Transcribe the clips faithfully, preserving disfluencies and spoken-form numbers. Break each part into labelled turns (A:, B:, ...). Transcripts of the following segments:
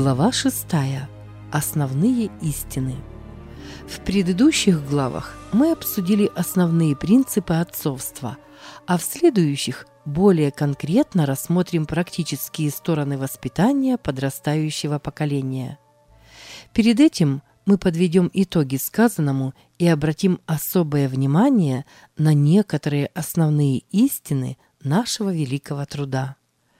A: Глава шестая. Основные истины. В предыдущих главах мы обсудили основные принципы отцовства, а в следующих более конкретно рассмотрим практические стороны воспитания подрастающего поколения. Перед этим мы подведем итоги сказанному и обратим особое внимание на некоторые основные истины нашего великого труда.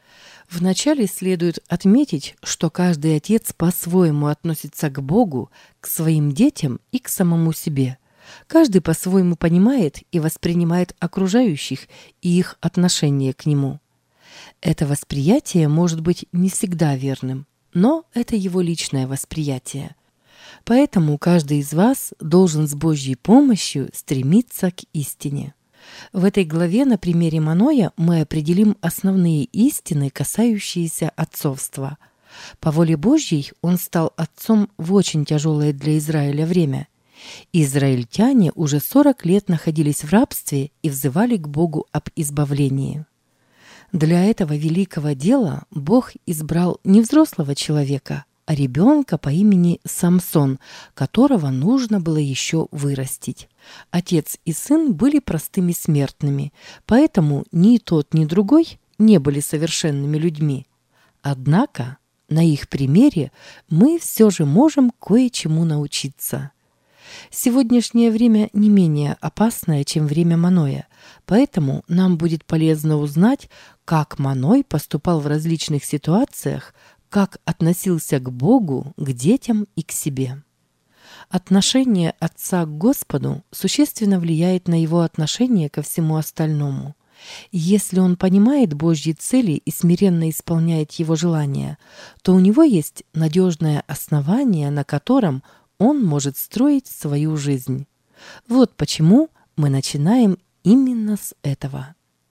A: Вначале следует отметить, что каждый отец по-своему относится к Богу, к своим детям и к самому себе. Каждый по-своему понимает и воспринимает окружающих и их отношение к нему. Это восприятие может быть не всегда верным, но это его личное восприятие. Поэтому каждый из вас должен с Божьей помощью стремиться к истине. В этой главе на примере Маноя мы определим основные истины, касающиеся отцовства. По воле Божьей он стал отцом в очень тяжелое для Израиля время. Израильтяне уже сорок лет находились в рабстве и взывали к Богу об избавлении. Для этого великого дела Бог избрал не взрослого человека, а ребенка по имени Самсон, которого нужно было еще вырастить. Отец и сын были простыми смертными, поэтому ни тот, ни другой не были совершенными людьми. Однако на их примере мы все же можем кое-чему научиться. Сегодняшнее время не менее опасное, чем время Маноя, поэтому нам будет полезно узнать, как Маной поступал в различных ситуациях, как относился к Богу, к детям и к себе. Отношение отца к Господу существенно влияет на его отношение ко всему остальному. Если он понимает Божьи цели и смиренно исполняет его желания, то у него есть надежное основание, на котором он может строить свою жизнь. Вот почему мы начинаем именно с этого.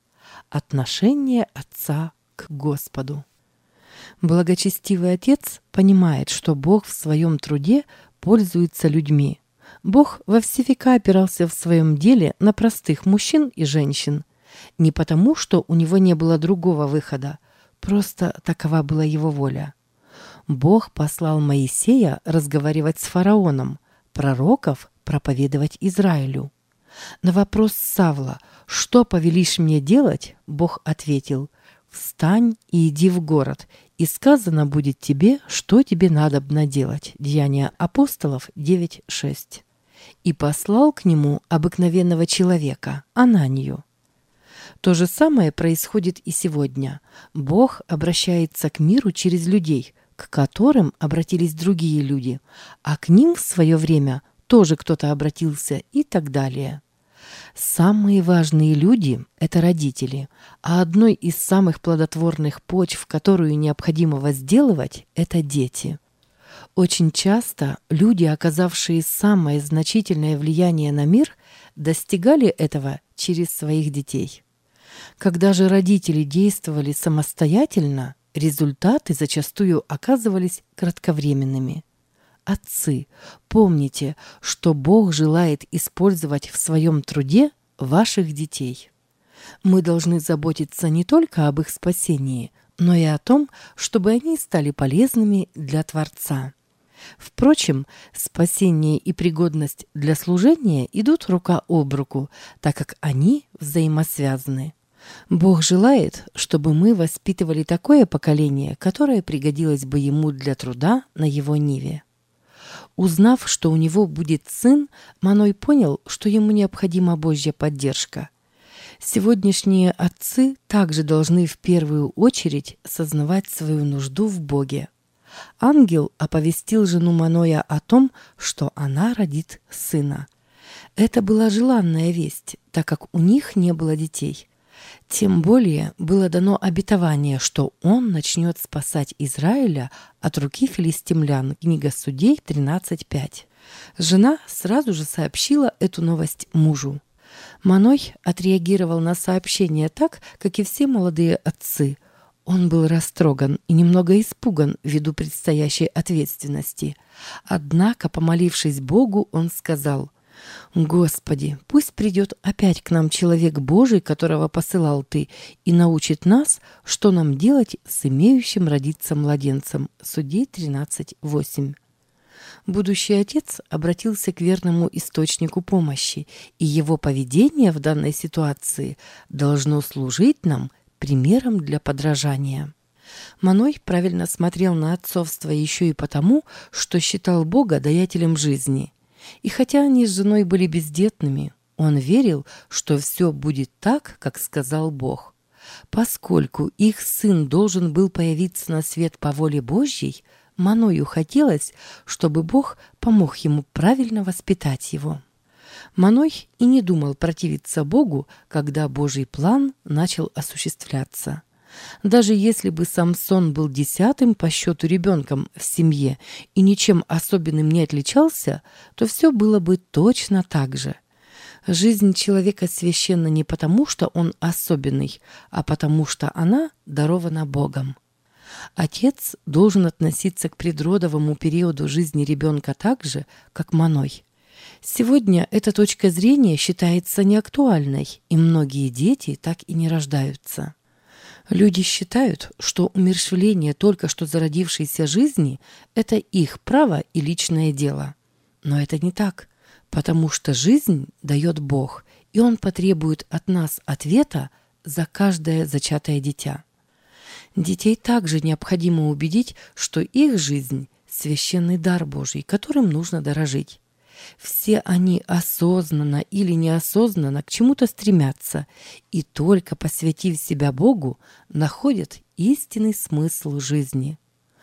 A: Отношение отца к Господу. Благочестивый отец понимает, что Бог в своем труде пользуется людьми. Бог во все века опирался в своем деле на простых мужчин и женщин. Не потому, что у него не было другого выхода, просто такова была его воля. Бог послал Моисея разговаривать с фараоном, пророков проповедовать Израилю. На вопрос Савла «Что повелишь мне делать?» Бог ответил «Встань и иди в город, и сказано будет тебе, что тебе надобно делать». Деяния апостолов девять шесть. И послал к нему обыкновенного человека, Ананию. То же самое происходит и сегодня. Бог обращается к миру через людей, к которым обратились другие люди, а к ним в свое время тоже кто-то обратился и так далее. Самые важные люди – это родители, а одной из самых плодотворных почв, которую необходимо возделывать – это дети. Очень часто люди, оказавшие самое значительное влияние на мир, достигали этого через своих детей. Когда же родители действовали самостоятельно, результаты зачастую оказывались кратковременными. Отцы, помните, что Бог желает использовать в своем труде ваших детей. Мы должны заботиться не только об их спасении, но и о том, чтобы они стали полезными для Творца. Впрочем, спасение и пригодность для служения идут рука об руку, так как они взаимосвязаны. Бог желает, чтобы мы воспитывали такое поколение, которое пригодилось бы ему для труда на его ниве. Узнав, что у него будет сын, Маной понял, что ему необходима Божья поддержка. Сегодняшние отцы также должны в первую очередь сознавать свою нужду в Боге. Ангел оповестил жену Маноя о том, что она родит сына. Это была желанная весть, так как у них не было детей. Тем более было дано обетование, что он начнет спасать Израиля от руки филистимлян. Книга Судей тринадцать пять. Жена сразу же сообщила эту новость мужу. Маной отреагировал на сообщение так, как и все молодые отцы. Он был растроган и немного испуган ввиду предстоящей ответственности. Однако, помолившись Богу, он сказал: Господи, пусть придет опять к нам человек Божий, которого посылал Ты, и научит нас, что нам делать с имеющим родиться младенцем. Судей тринадцать восемь. Будущий отец обратился к верному источнику помощи, и его поведение в данной ситуации должно служить нам примером для подражания. Маной правильно смотрел на отцовство еще и потому, что считал Бога даятелем жизни. И хотя они с женой были бездетными, он верил, что все будет так, как сказал Бог. Поскольку их сын должен был появиться на свет по воле Божьей, Маною хотелось, чтобы Бог помог ему правильно воспитать его. Маной и не думал противиться Богу, когда Божий план начал осуществляться. Даже если бы Самсон был десятым по счету ребенком в семье и ничем особенным не отличался, то все было бы точно так же. Жизнь человека священна не потому, что он особенный, а потому, что она дарована Богом. Отец должен относиться к предродовому периоду жизни ребенка так же, как Маной. Сегодня эта точка зрения считается неактуальной, и многие дети так и не рождаются. Люди считают, что умерщвление только что зародившейся жизни – это их право и личное дело. Но это не так, потому что жизнь дает Бог, и Он потребует от нас ответа за каждое зачатое дитя. Детей также необходимо убедить, что их жизнь – священный дар Божий, которым нужно дорожить. Все они осознанно или неосознанно к чему-то стремятся и только посвятив себя Богу, находят истинный смысл жизни.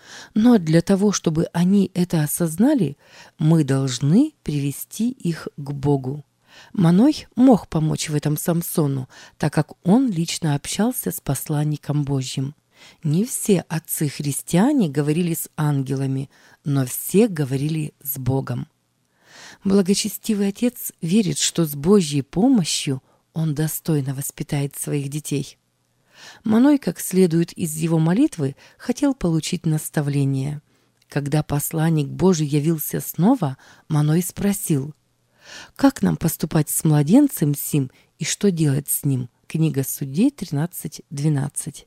A: Но для того, чтобы они это осознали, мы должны привести их к Богу. Маной мог помочь в этом Самсону, так как он лично общался с посланником Божьим. Не все отцы-христиане говорили с ангелами, но все говорили с Богом. Благочестивый отец верит, что с Божьей помощью он достойно воспитает своих детей. Маной, как следует из его молитвы, хотел получить наставление. Когда посланник Божий явился снова, Маной спросил: «Как нам поступать с младенцем сим и что делать с ним?» Книга Судей тринадцать двенадцать.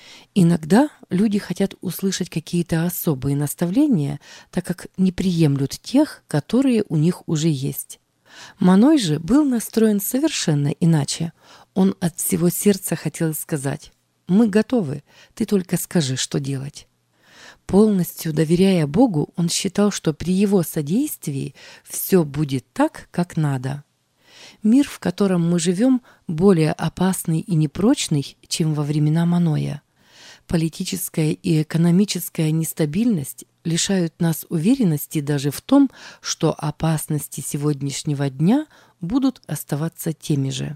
A: Иногда люди хотят услышать какие-то особые наставления, так как не приемлют тех, которые у них уже есть. Маной же был настроен совершенно иначе. Он от всего сердца хотел сказать: «Мы готовы, ты только скажи, что делать». Полностью доверяя Богу, он считал, что при его содействии все будет так, как надо. Мир, в котором мы живем, более опасный и непрочный, чем во времена Маноя. Политическая и экономическая нестабильность лишают нас уверенности даже в том, что опасности сегодняшнего дня будут оставаться теми же.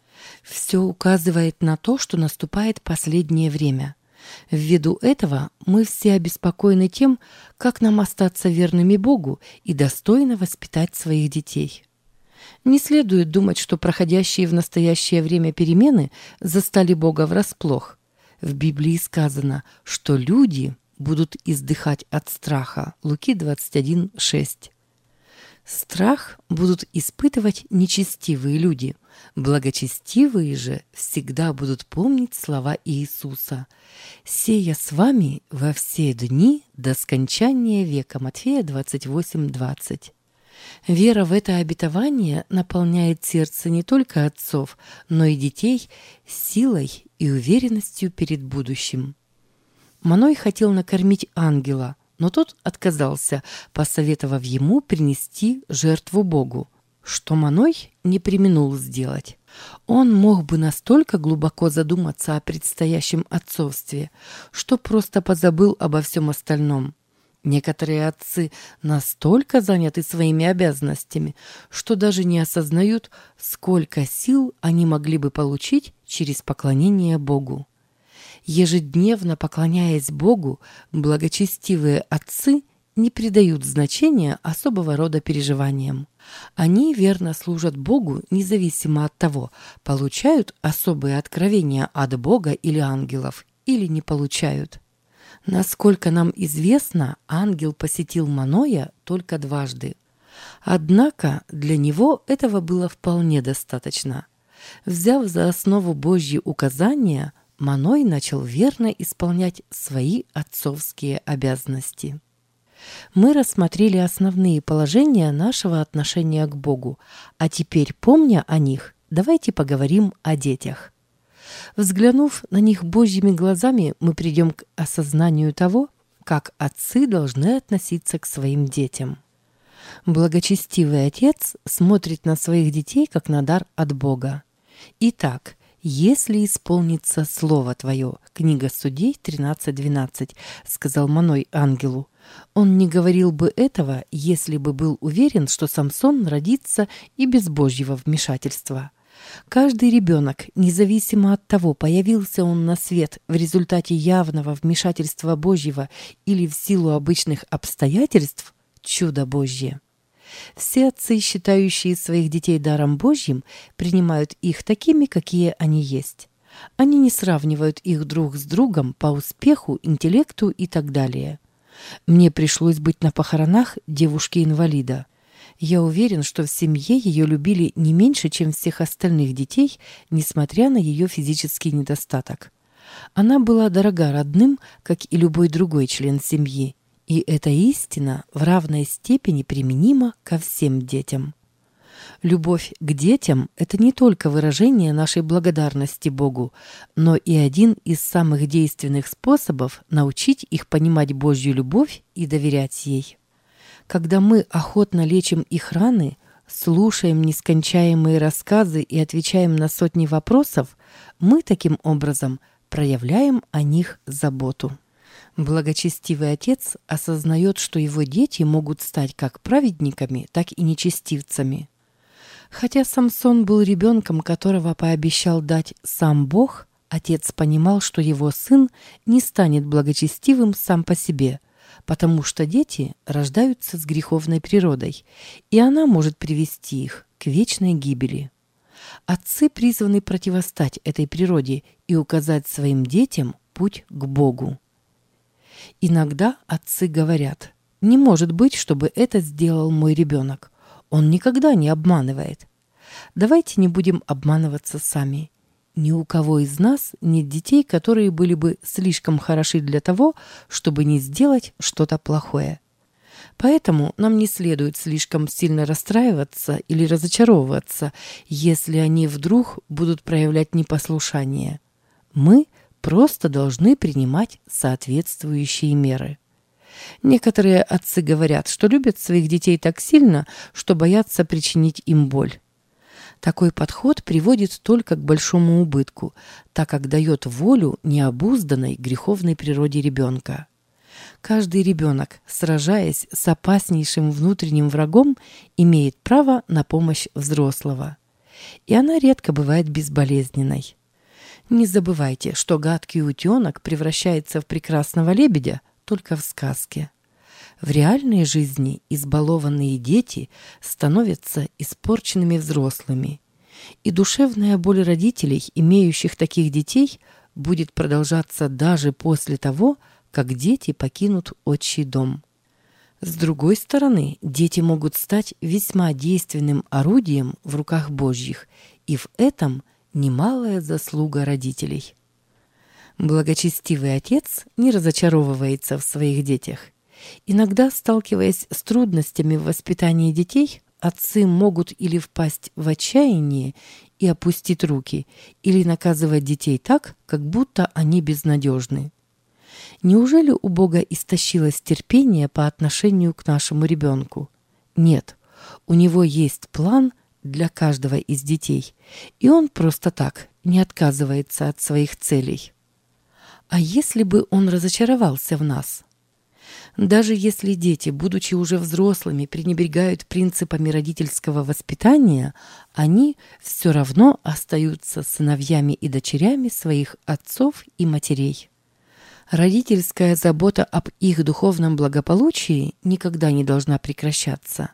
A: Все указывает на то, что наступает последнее время. Ввиду этого мы все обеспокоены тем, как нам остаться верными Богу и достойно воспитать своих детей. Не следует думать, что проходящие в настоящее время перемены застали Бога врасплох. В Библии сказано, что люди будут издыхать от страха. Луки двадцать один шесть. Страх будут испытывать нечестивые люди. Благочестивые же всегда будут помнить слова Иисуса: «Сея с вами во все дни до скончания века». Матфея двадцать восемь двадцать. Вера в это обетование наполняет сердце не только отцов, но и детей силой и уверенностью перед будущим. Маной хотел накормить ангела, но тот отказался, посоветовав ему принести жертву Богу, что Маной не преминул сделать. Он мог бы настолько глубоко задуматься о предстоящем отцовстве, что просто позабыл обо всем остальном. Некоторые отцы настолько заняты своими обязанностями, что даже не осознают, сколько сил они могли бы получить через поклонение Богу. Ежедневно поклоняясь Богу, благочестивые отцы не придают значения особого рода переживаниям. Они верно служат Богу независимо от того, получают особые откровения от Бога или ангелов, или не получают. Насколько нам известно, ангел посетил Маноя только дважды. Однако для него этого было вполне достаточно. Взяв за основу Божьи указания, Маной начал верно исполнять свои отцовские обязанности. Мы рассмотрели основные положения нашего отношения к Богу, а теперь, помня о них, давайте поговорим о детях. Взглянув на них Божьими глазами, мы придем к осознанию того, как отцы должны относиться к своим детям. Благочестивый отец смотрит на своих детей, как на дар от Бога. Итак, «Если исполнится слово твое», книга Судей тринадцать двенадцать, сказал Маной ангелу. Он не говорил бы этого, если бы был уверен, что Самсон родится и без Божьего вмешательства. Каждый ребенок, независимо от того, появился он на свет в результате явного вмешательства Божьего или в силу обычных обстоятельств, чудо Божье. Все отцы, считающие своих детей даром Божьим, принимают их такими, какие они есть. Они не сравнивают их друг с другом по успеху, интеллекту и так далее. Мне пришлось быть на похоронах девушки-инвалида. Я уверен, что в семье ее любили не меньше, чем всех остальных детей, несмотря на ее физический недостаток. Она была дорога родным, как и любой другой член семьи. И эта истина в равной степени применима ко всем детям. Любовь к детям – это не только выражение нашей благодарности Богу, но и один из самых действенных способов научить их понимать Божью любовь и доверять ей. Когда мы охотно лечим их раны, слушаем нескончаемые рассказы и отвечаем на сотни вопросов, мы таким образом проявляем о них заботу. Благочестивый отец осознает, что его дети могут стать как праведниками, так и нечестивцами. Хотя Самсон был ребенком, которого пообещал дать сам Бог, отец понимал, что его сын не станет благочестивым сам по себе, потому что дети рождаются с греховной природой, и она может привести их к вечной гибели. Отцы призваны противостать этой природе и указать своим детям путь к Богу. Иногда отцы говорят: «Не может быть, чтобы это сделал мой ребенок. Он никогда не обманывает». Давайте не будем обманываться сами. Ни у кого из нас нет детей, которые были бы слишком хороши для того, чтобы не сделать что-то плохое. Поэтому нам не следует слишком сильно расстраиваться или разочаровываться, если они вдруг будут проявлять непослушание. Мы просто должны принимать соответствующие меры. Некоторые отцы говорят, что любят своих детей так сильно, что боятся причинить им боль. Такой подход приводит только к большому убытку, так как дает волю необузданной греховной природе ребенка. Каждый ребенок, сражаясь с опаснейшим внутренним врагом, имеет право на помощь взрослого. И она редко бывает безболезненной. Не забывайте, что гадкий утенок превращается в прекрасного лебедя только в сказке. В реальной жизни избалованные дети становятся испорченными взрослыми, и душевная боль родителей, имеющих таких детей, будет продолжаться даже после того, как дети покинут отчий дом. С другой стороны, дети могут стать весьма действенным орудием в руках Божьих, и в этом немалая заслуга родителей. Благочестивый отец не разочаровывается в своих детях. Иногда, сталкиваясь с трудностями в воспитании детей, отцы могут или впасть в отчаяние и опустить руки, или наказывать детей так, как будто они безнадежны. Неужели у Бога истощилось терпение по отношению к нашему ребенку? Нет, у Него есть план для каждого из детей, и Он просто так не отказывается от своих целей. А если бы Он разочаровался в нас? Даже если дети, будучи уже взрослыми, пренебрегают принципами родительского воспитания, они все равно остаются сыновьями и дочерями своих отцов и матерей. Родительская забота об их духовном благополучии никогда не должна прекращаться.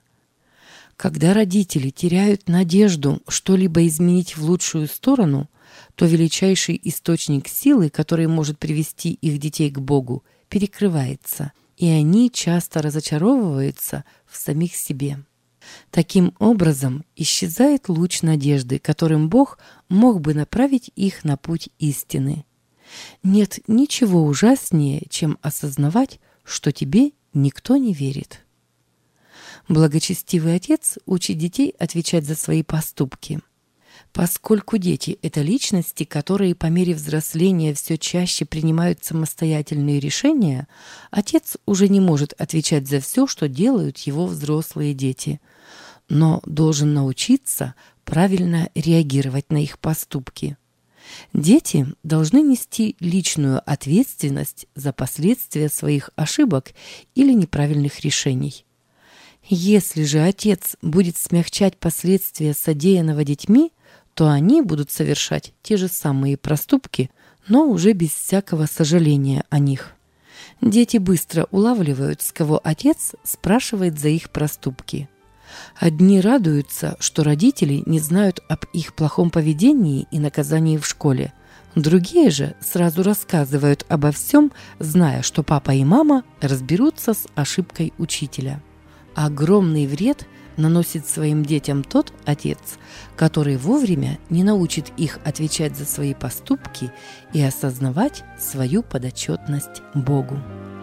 A: Когда родители теряют надежду что-либо изменить в лучшую сторону, то величайший источник силы, который может привести их детей к Богу, перекрывается, и они часто разочаровываются в самих себе. Таким образом, исчезает луч надежды, которым Бог мог бы направить их на путь истины. Нет ничего ужаснее, чем осознавать, что тебе никто не верит. Благочестивый отец учит детей отвечать за свои поступки. Поскольку дети – это личности, которые по мере взросления все чаще принимают самостоятельные решения, отец уже не может отвечать за все, что делают его взрослые дети, но должен научиться правильно реагировать на их поступки. Дети должны нести личную ответственность за последствия своих ошибок или неправильных решений. Если же отец будет смягчать последствия содеянного детьми, то они будут совершать те же самые проступки, но уже без всякого сожаления о них. Дети быстро улавливают, с кого отец спрашивает за их проступки. Одни радуются, что родители не знают об их плохом поведении и наказании в школе. Другие же сразу рассказывают обо всем, зная, что папа и мама разберутся с ошибкой учителя. Огромный вред наносит своим детям тот отец, который вовремя не научит их отвечать за свои поступки и осознавать свою подотчетность Богу.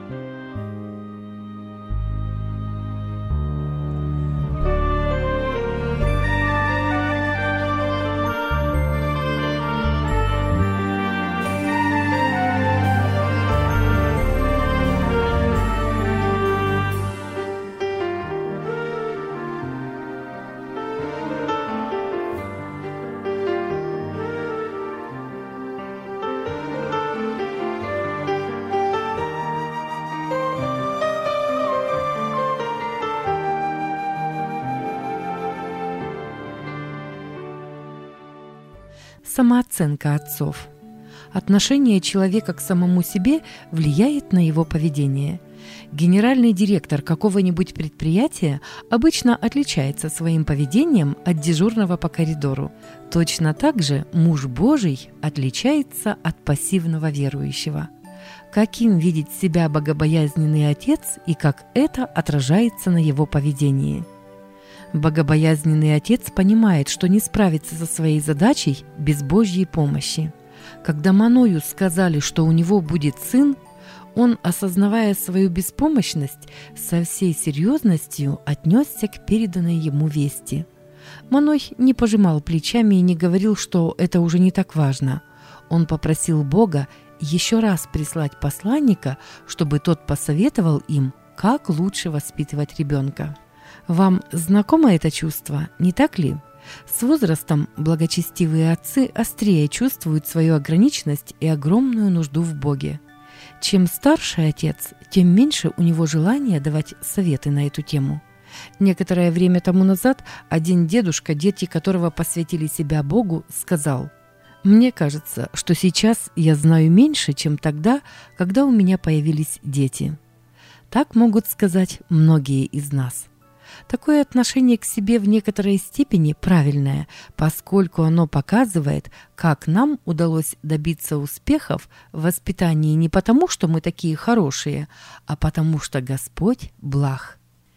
A: Самооценка отцов. Отношение человека к самому себе влияет на его поведение. Генеральный директор какого-нибудь предприятия обычно отличается своим поведением от дежурного по коридору. Точно так же муж Божий отличается от пассивного верующего. Каким видит себя богобоязненный отец и как это отражается на его поведении? Богобоязненный отец понимает, что не справится со своей задачей без Божьей помощи. Когда Маною сказали, что у него будет сын, он, осознавая свою беспомощность, со всей серьезностью отнесся к переданной ему вести. Маной не пожимал плечами и не говорил, что это уже не так важно. Он попросил Бога еще раз прислать посланника, чтобы тот посоветовал им, как лучше воспитывать ребенка. Вам знакомо это чувство, не так ли? С возрастом благочестивые отцы острее чувствуют свою ограниченность и огромную нужду в Боге. Чем старше отец, тем меньше у него желания давать советы на эту тему. Некоторое время тому назад один дедушка, дети которого посвятили себя Богу, сказал: «Мне кажется, что сейчас я знаю меньше, чем тогда, когда у меня появились дети». Так могут сказать многие из нас. Такое отношение к себе в некоторой степени правильное, поскольку оно показывает, как нам удалось добиться успехов в воспитании не потому, что мы такие хорошие, а потому что Господь благ.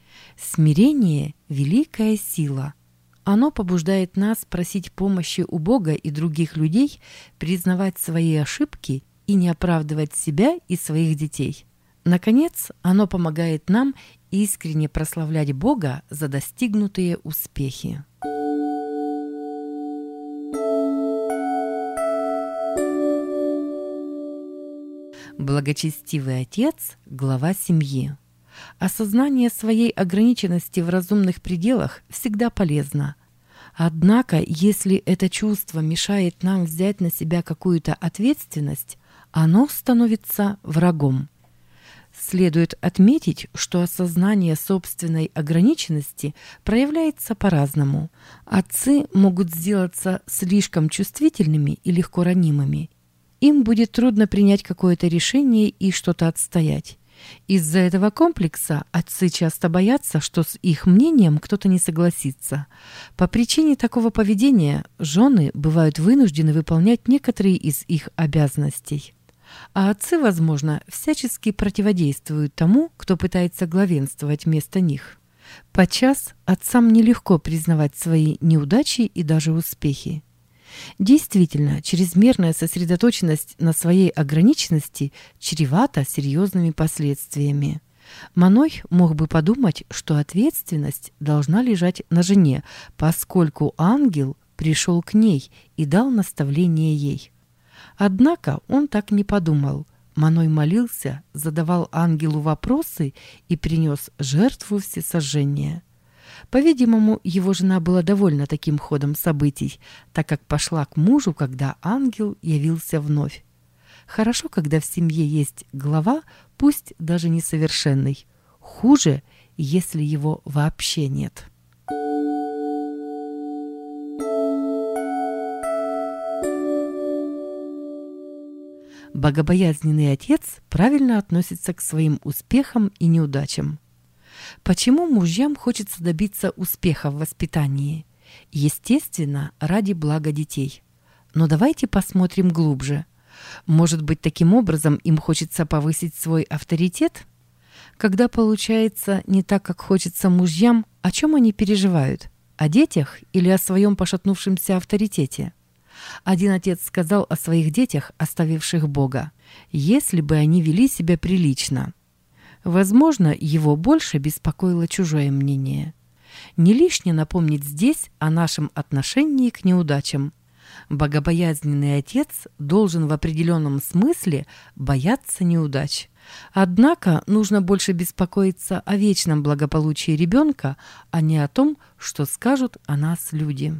A: Смирение – великая сила. Оно побуждает нас просить помощи у Бога и других людей, признавать свои ошибки и не оправдывать себя и своих детей. Наконец, оно помогает нам искренне прославлять Бога за достигнутые успехи. Благочестивый отец – глава семьи. Осознание своей ограниченности в разумных пределах всегда полезно. Однако, если это чувство мешает нам взять на себя какую-то ответственность, оно становится врагом. Следует отметить, что осознание собственной ограниченности проявляется по-разному. Отцы могут сделаться слишком чувствительными и легко ранимыми. Им будет трудно принять какое-то решение и что-то отстоять. Из-за этого комплекса отцы часто боятся, что с их мнением кто-то не согласится. По причине такого поведения жены бывают вынуждены выполнять некоторые из их обязанностей. А отцы, возможно, всячески противодействуют тому, кто пытается главенствовать вместо них. Подчас отцам нелегко признавать свои неудачи и даже успехи. Действительно, чрезмерная сосредоточенность на своей ограниченности чревата серьезными последствиями. Маной мог бы подумать, что ответственность должна лежать на жене, поскольку ангел пришел к ней и дал наставление ей. Однако он так не подумал. Маной молился, задавал ангелу вопросы и принес жертву всесожжения. По-видимому, его жена была довольна таким ходом событий, так как пошла к мужу, когда ангел явился вновь. Хорошо, когда в семье есть глава, пусть даже несовершенный. Хуже, если его вообще нет. Богобоязненный отец правильно относится к своим успехам и неудачам. Почему мужьям хочется добиться успеха в воспитании? Естественно, ради блага детей. Но давайте посмотрим глубже. Может быть, таким образом им хочется повысить свой авторитет? Когда получается не так, как хочется мужьям, о чем они переживают? О детях или о своем пошатнувшемся авторитете? Один отец сказал о своих детях, оставивших Бога, если бы они вели себя прилично. Возможно, его больше беспокоило чужое мнение. Не лишне напомнить здесь о нашем отношении к неудачам. Богобоязненный отец должен в определенном смысле бояться неудач. Однако нужно больше беспокоиться о вечном благополучии ребенка, а не о том, что скажут о нас люди.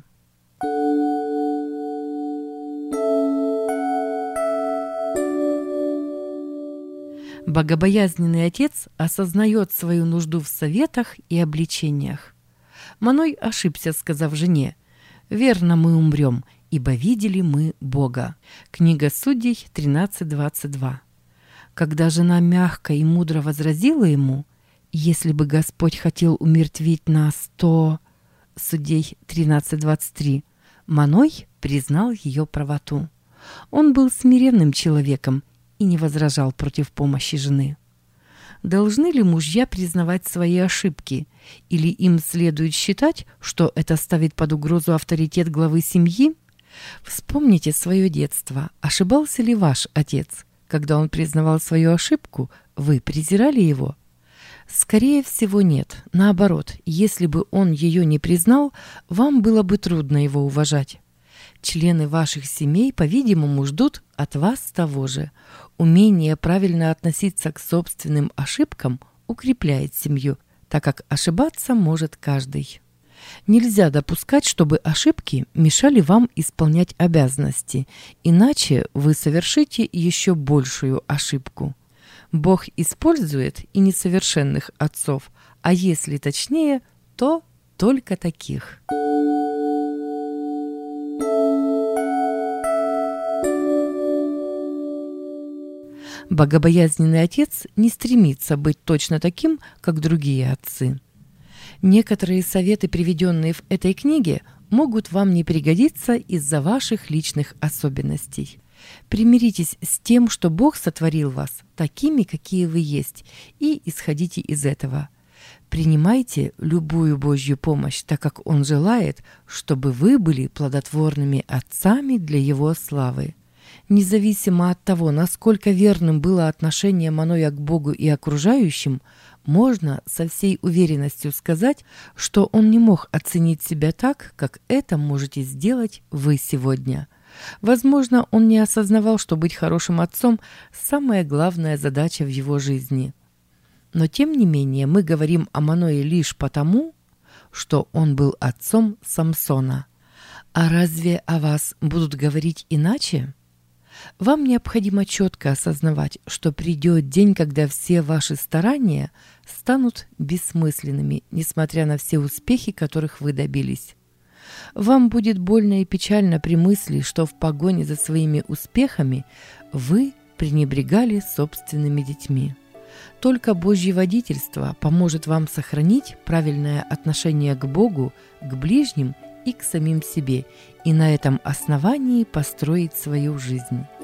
A: Богобоязненный отец осознает свою нужду в советах и обличениях. Маной ошибся, сказав жене: «Верно, мы умрем, ибо видели мы Бога». Книга Судей тринадцать двадцать два. Когда жена мягко и мудро возразила ему: «Если бы Господь хотел умертвить нас, то...» Судей тринадцать двадцать три. Маной признал ее правоту. Он был смиренным человеком и не возражал против помощи жены. Должны ли мужья признавать свои ошибки, или им следует считать, что это ставит под угрозу авторитет главы семьи? Вспомните свое детство. Ошибался ли ваш отец? Когда он признавал свою ошибку, вы презирали его? Скорее всего, нет. Наоборот, если бы он ее не признал, вам было бы трудно его уважать. Члены ваших семей, по-видимому, ждут от вас того же. Умение правильно относиться к собственным ошибкам укрепляет семью, так как ошибаться может каждый. Нельзя допускать, чтобы ошибки мешали вам исполнять обязанности, иначе вы совершите еще большую ошибку. Бог использует и несовершенных отцов, а если точнее, то только таких. Богобоязненный отец не стремится быть точно таким, как другие отцы. Некоторые советы, приведенные в этой книге, могут вам не пригодиться из-за ваших личных особенностей. Примиритесь с тем, что Бог сотворил вас такими, какие вы есть, и исходите из этого. Принимайте любую Божью помощь, так как Он желает, чтобы вы были плодотворными отцами для Его славы. Независимо от того, насколько верным было отношение Маноя к Богу и окружающим, можно со всей уверенностью сказать, что он не мог оценить себя так, как это можете сделать вы сегодня. Возможно, он не осознавал, что быть хорошим отцом – самая главная задача в его жизни. Но тем не менее мы говорим о Маное лишь потому, что он был отцом Самсона. А разве о вас будут говорить иначе? Вам необходимо четко осознавать, что придет день, когда все ваши старания станут бессмысленными, несмотря на все успехи, которых вы добились. Вам будет больно и печально при мысли, что в погоне за своими успехами вы пренебрегали собственными детьми. Только Божье водительство поможет вам сохранить правильное отношение к Богу, к ближним и к самим себе, и на этом основании построить свою жизнь.